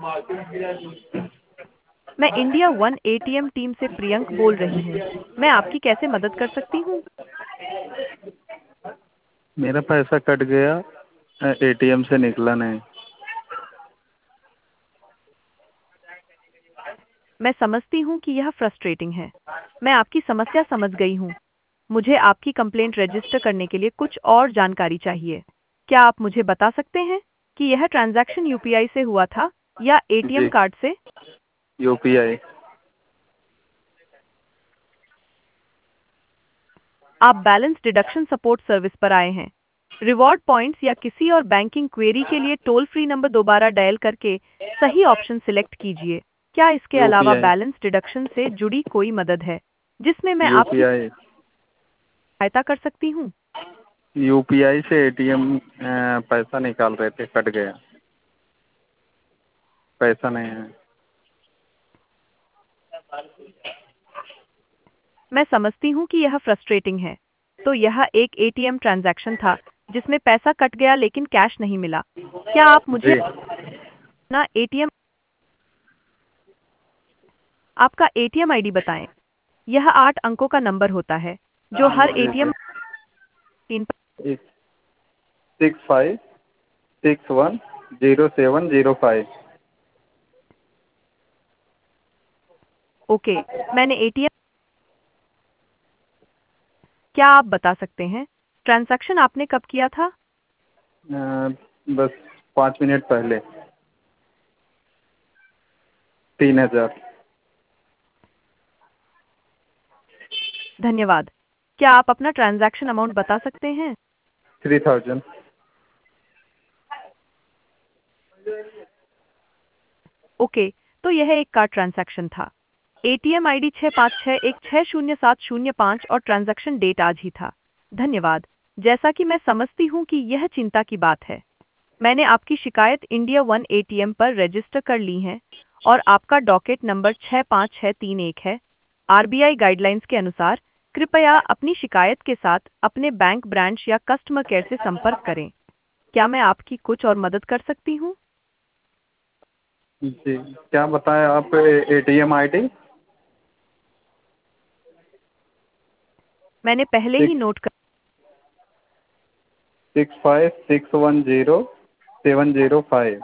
मैं India one ATM team से प्रियंक बोल रही हूँ। मैं आपकी कैसे मदद कर सकती हूँ? मेरा पैसा कट गया, एटीएम से निकला नहीं। मैं समझती हूँ कि यह फ्रस्ट्रेटिंग है। मैं आपकी समस्या समझ गई हूँ। मुझे आपकी कंप्लेंट रजिस्टर करने के लिए कुछ और जानकारी चाहिए। क्या आप मुझे बता सकते हैं कि यह ट्रांजैक्शन यूपीआई से हुआ था या एटीएम जी, कार्ड से? यूपीआई। आप बैलेंस डिडक्शन सपोर्ट सर्विस पर आए हैं। रिवॉर्ड पॉइंट्स या किसी और बैंकिंग क्वेरी के लिए टोल फ्री नंबर दोबारा डायल करके सही ऑप्शन सिलेक्ट कीजिए। क्या इसके अलावा यूपीआई। बैलेंस डिडक्शन से जुड़ी कोई मदद है जिसमें मैं आपकी यूपीआई। सहायता कर सकती हूँ? यूपीआई से एटीएम पैसा निकाल रहे थे, कट गया। पैसा नहीं है। मैं समझती हूँ कि यह फ्रस्ट्रेटिंग है। तो यह एक एटीएम ट्रांजैक्शन था जिसमें पैसा कट गया लेकिन कैश नहीं मिला। क्या आप मुझे जी। अपना एटीएम आपका एटीएम आईडी बताएं। यह 8 अंकों का नंबर होता है जो हर जी एटीएम जी। मशीन पर। 65610705। ओके, मैंने एटीएम क्या आप बता सकते हैं ट्रांजैक्शन आपने कब किया था? बस 5 मिनट पहले। 3000। धन्यवाद। क्या आप अपना ट्रांजैक्शन अमाउंट बता सकते हैं? 3000। ओके, तो यह एक कार्ड ट्रांजैक्शन था। एटीएम आईडी 6561600705 और ट्रांजैक्शन डेट आज ही था। धन्यवाद। जैसा कि मैं समझती हूँ कि यह चिंता की बात है। मैंने आपकी शिकायत इंडिया वन एटीएम पर रजिस्टर कर ली है और आपका डॉकेट नंबर 65631 है। आरबीआई गाइडलाइंस के अनुसार कृपया अपनी शिकायत के साथ अपने बैंक ब्रांच या कस्टमर केयर से संपर्क करें। क्या मैं आपकी कुछ और मदद कर सकती हूँ? जी, क्या बताएं आप? एटीएम आईडी मैंने पहले ही सिक्स नोट कर 65610705।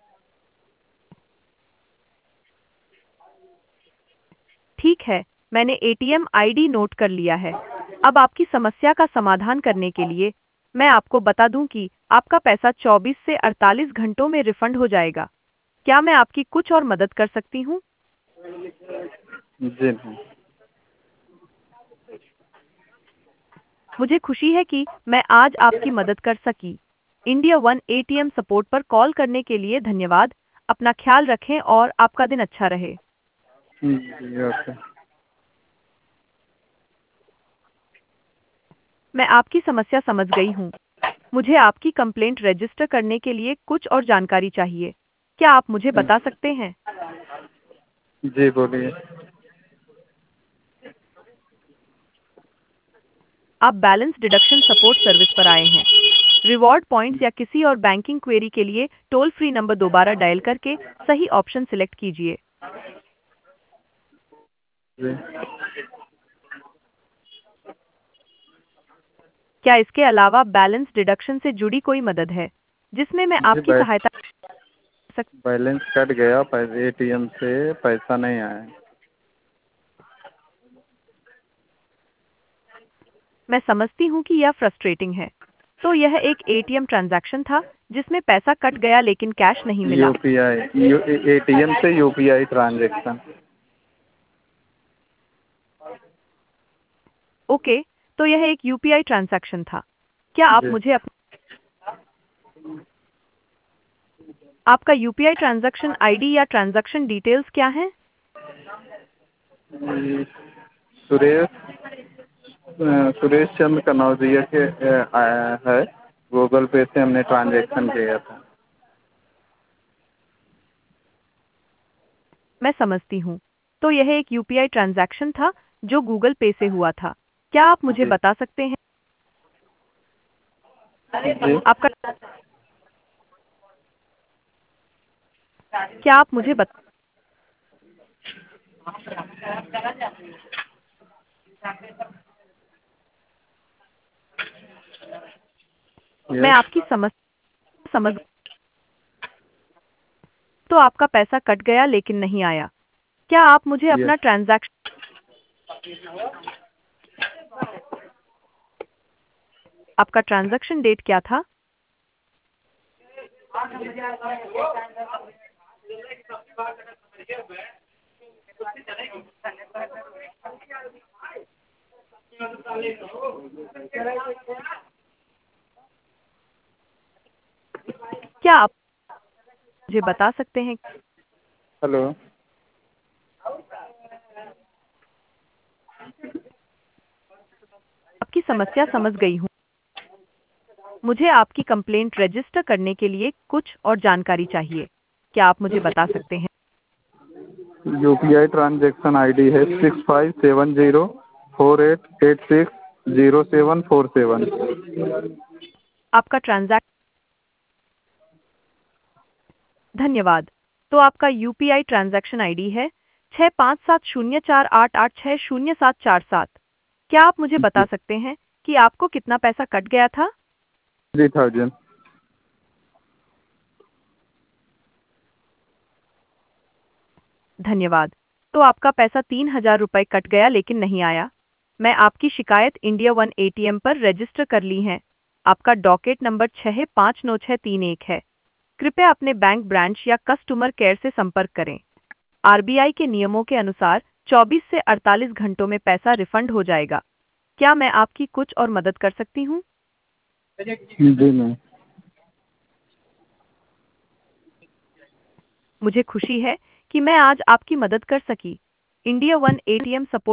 ठीक है, मैंने एटीएम आईडी नोट कर लिया है। अब आपकी समस्या का समाधान करने के लिए मैं आपको बता दूं कि आपका पैसा 24 से 48 घंटों में रिफंड हो जाएगा। क्या मैं आपकी कुछ और मदद कर सकती हूँ? जी नहीं। मुझे खुशी है कि मैं आज आपकी मदद कर सकी। इंडिया वन एटीएम सपोर्ट पर कॉल करने के लिए धन्यवाद। अपना ख्याल रखें और आपका दिन अच्छा रहे। जी, ओके। मैं आपकी समस्या समझ गई हूँ। मुझे आपकी कंप्लेंट रजिस्टर करने के लिए कुछ और जानकारी चाहिए। क्या आप मुझे बता सकते हैं? जी बोलिए। आप बैलेंस डिडक्शन सपोर्ट सर्विस पर आए हैं। रिवॉर्ड पॉइंट्स या किसी और बैंकिंग क्वेरी के लिए टोल फ्री नंबर दोबारा डायल करके सही ऑप्शन सिलेक्ट कीजिए। जी। क्या इसके अलावा बैलेंस डिडक्शन से जुड़ी कोई मदद है जिसमें मैं जी, आपकी सहायता कर सकती? बैलेंस कट गया, पैसे एटीएम से पैसा नहीं आया। मैं समझती हूँ कि यह फ्रस्ट्रेटिंग है। तो यह एक एटीएम ट्रांजैक्शन था जिसमें पैसा कट गया लेकिन कैश नहीं मिला। यूपीआई, एटीएम से यूपीआई ट्रांजैक्शन। ओके, तो यह एक यूपीआई ट्रांजैक्शन था। क्या आप जी। मुझे आपका यूपीआई ट्रांजैक्शन आईडी या ट्रांजैक्शन डिटेल्स क्या हैं? जी, सुरेश सुरेश चंद्र कनौजिया के है। गूगल पे से हमने ट्रांजैक्शन किया था। मैं समझती हूँ। तो यह एक यूपीआई ट्रांजैक्शन था जो गूगल पे से हुआ था। क्या आप मुझे जी बता सकते हैं जी। आपका क्या आप मुझे बता मैं यस। आपकी समस्या समझ तो आपका पैसा कट गया लेकिन नहीं आया। क्या आप मुझे अपना यस। ट्रांजैक्शन आपका ट्रांजैक्शन डेट क्या था? क्या आप मुझे बता सकते हैं? हेलो। आपकी समस्या समझ गई हूँ। मुझे आपकी कंप्लेंट रजिस्टर करने के लिए कुछ और जानकारी चाहिए। क्या आप मुझे बता सकते हैं? यूपीआई ट्रांजैक्शन आईडी है 657048860747। आपका ट्रांजैक्शन धन्यवाद। तो आपका यूपीआई ट्रांजैक्शन आईडी है 657048860747। क्या आप मुझे बता सकते हैं कि आपको कितना पैसा कट गया था? 3000। धन्यवाद। तो आपका पैसा 3000 रुपये कट गया लेकिन नहीं आया। मैं आपकी शिकायत इंडिया वन एटीएम पर रजिस्टर कर ली है। आपका डॉकेट नंबर 659631 है। कृपया अपने बैंक ब्रांच या कस्टमर केयर से संपर्क करें। आरबीआई के नियमों के अनुसार 24 से 48 घंटों में पैसा रिफंड हो जाएगा। क्या मैं आपकी कुछ और मदद कर सकती हूँ? जी मैम। मुझे खुशी है कि मैं आज आपकी मदद कर सकी। India one ATM support